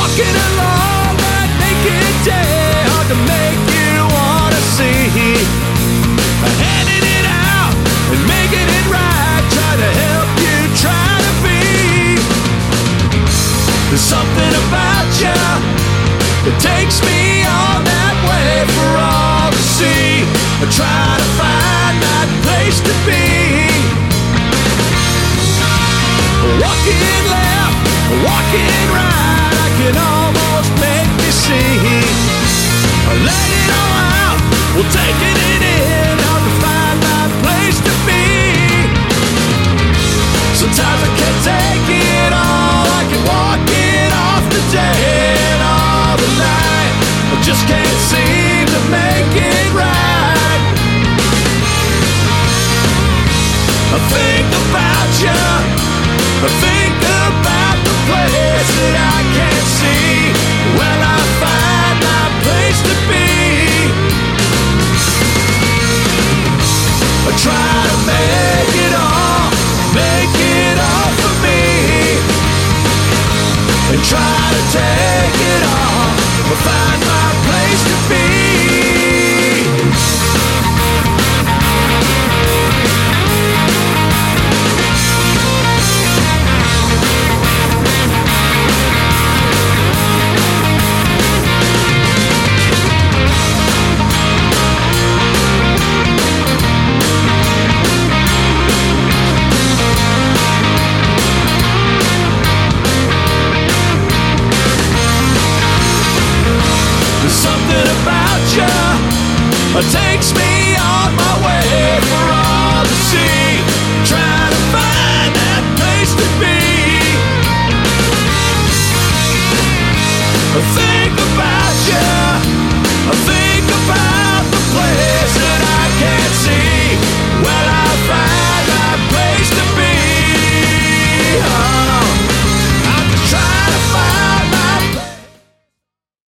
Walking along that naked day, hard to make you wanna see. Handing it out and making it right, try to help you, try to be. There's something about you that takes me all that way for all to see. I try to find that place to be. Walking left, walking right, I can almost make me see. Let it all out, we'll take it in, hard to find that place to be. Sometimes I can't take it all, I can walk it off the day and all the night. I just can't seem to make it right. I think about you, I think